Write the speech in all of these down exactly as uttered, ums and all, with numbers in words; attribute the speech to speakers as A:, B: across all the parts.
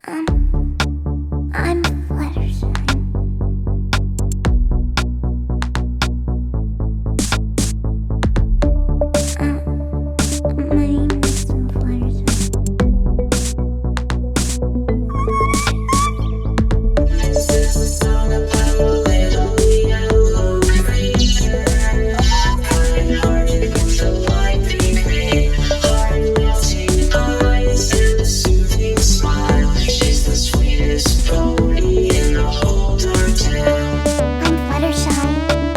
A: Um, I'm Fluttershy. Uh, my name is Fluttershy.
B: This is a song about a little yellow creature. Kind hearted with a light pink mane, heart melting eyes and a soothing smile. She's the sweetest pony in the whole dark town.
A: I'm Fluttershy.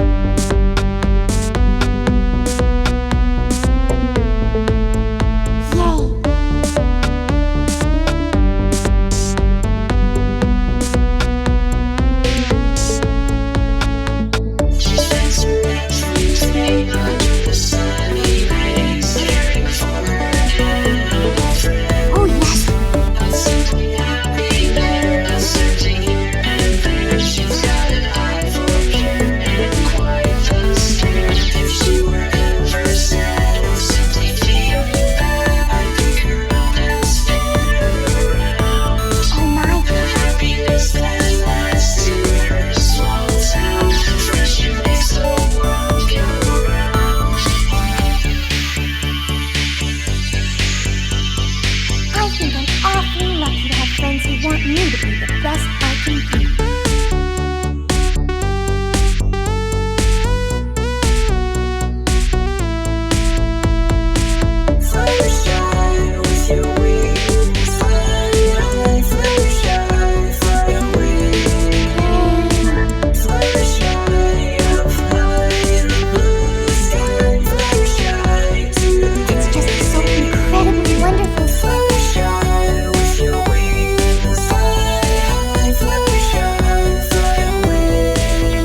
A: Yay!
B: She spends her every day under the sunny rays, caring for her animal friends.
A: Oh yes!
B: Not simply happy, they're not searching here and there. She's got an eye for pure and quite the stare. If she were ever sad or simply feeling bad, I'd pick her up and spin her around.
A: Oh my!
B: Happiness that lasts in her small town, fresh and makes the world go round.
A: I think I'm awfully lucky to have friends who want me to be the best I can be.
B: Fluttershy with your wings, fly high. Fluttershy, fly away. Fluttershy up high in the blue sky. Fluttershy today.
A: It's just so incredibly wonderful.
B: Fluttershy with your wings, fly high. Fluttershy, fly away.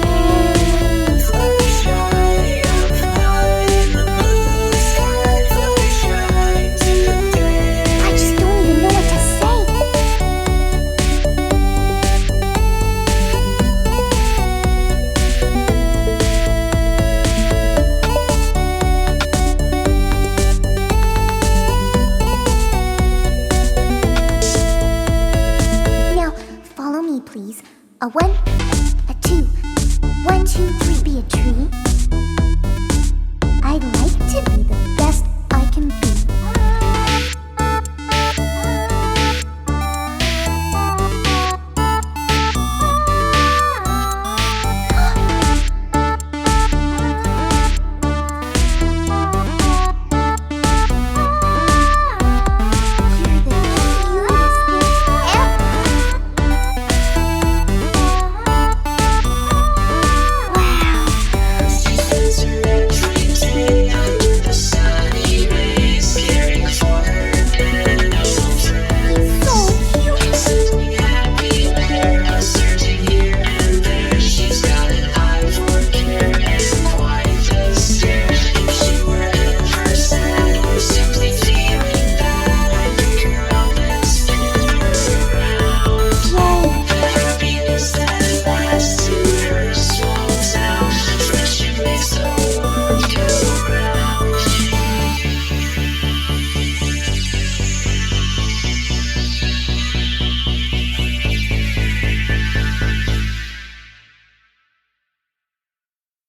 B: Fluttershy up high in the blue sky. Fluttershy today.
A: I just don't even know what to say. Now, follow me, please. A one,